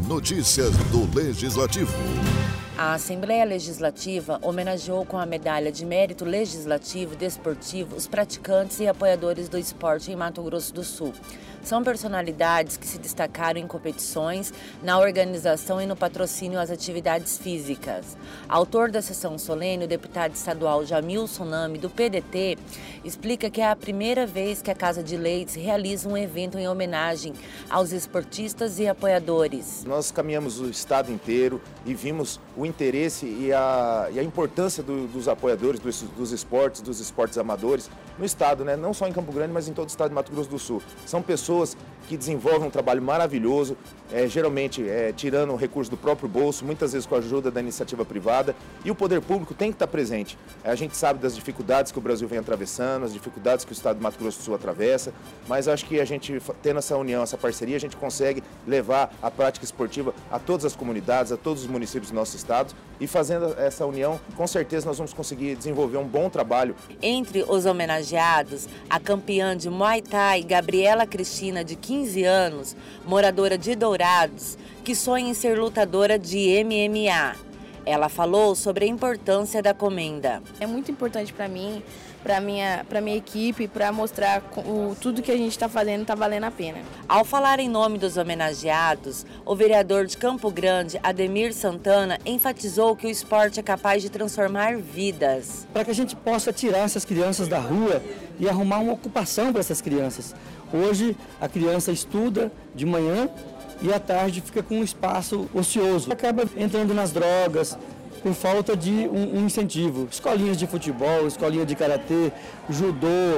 Notícias do Legislativo. A Assembleia Legislativa homenageou com a Medalha de Mérito Legislativo e Desportivo os praticantes e apoiadores do esporte em Mato Grosso do Sul. São personalidades que se destacaram em competições, na organização e no patrocínio às atividades físicas. Autor da sessão solene, o deputado estadual Jamilson Nami, do PDT, explica que é a primeira vez que a Casa de Leis realiza um evento em homenagem aos esportistas e apoiadores. Nós caminhamos o estado inteiro e vimos o interesse e a importância dos apoiadores dos esportes amadores no estado, né? Não só em Campo Grande, mas em todo o estado de Mato Grosso do Sul. São pessoas que desenvolvem um trabalho maravilhoso, geralmente tirando o recurso do próprio bolso, muitas vezes com a ajuda da iniciativa privada, e o poder público tem que estar presente. A gente sabe das dificuldades que o Brasil vem atravessando, as dificuldades que o estado de Mato Grosso do Sul atravessa, mas acho que a gente, tendo essa união, essa parceria, a gente consegue levar a prática esportiva a todas as comunidades, a todos os municípios do nosso estado, e fazendo essa união, com certeza nós vamos conseguir desenvolver um bom trabalho. Entre os homenageados, a campeã de Muay Thai, Gabriela Cristina, de 15 anos, moradora de Dourados, que sonha em ser lutadora de MMA. Ela falou sobre a importância da comenda. É muito importante para mim, para minha equipe, para mostrar tudo que a gente está fazendo está valendo a pena. Ao falar em nome dos homenageados, o vereador de Campo Grande, Ademir Santana, enfatizou que o esporte é capaz de transformar vidas. Para que a gente possa tirar essas crianças da rua e arrumar uma ocupação para essas crianças. Hoje a criança estuda de manhã e à tarde fica com um espaço ocioso. Acaba entrando nas drogas por falta de um incentivo. Escolinhas de futebol, escolinha de karatê, judô,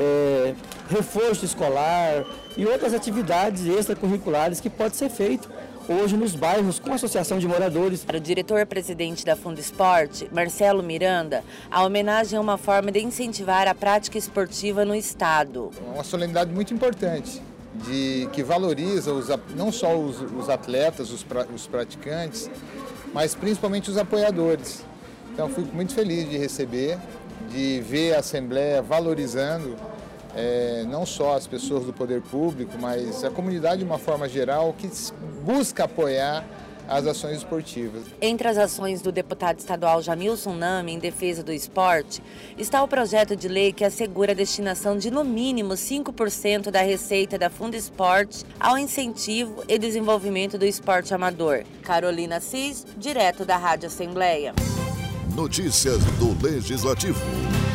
reforço escolar e outras atividades extracurriculares que pode ser feito hoje nos bairros com a associação de moradores. Para o diretor-presidente da Fundesporte, Marcelo Miranda, a homenagem é uma forma de incentivar a prática esportiva no estado. É uma solenidade muito importante, que valoriza não só os atletas, os praticantes, mas principalmente os apoiadores. Então fico muito feliz de receber, de ver a Assembleia valorizando não só as pessoas do poder público, mas a comunidade de uma forma geral que busca apoiar as ações esportivas. Entre as ações do deputado estadual Jamilson Nami em defesa do esporte, está o projeto de lei que assegura a destinação de no mínimo 5% da receita da Fundesporte ao incentivo e desenvolvimento do esporte amador. Carolina Assis, direto da Rádio Assembleia. Notícias do Legislativo.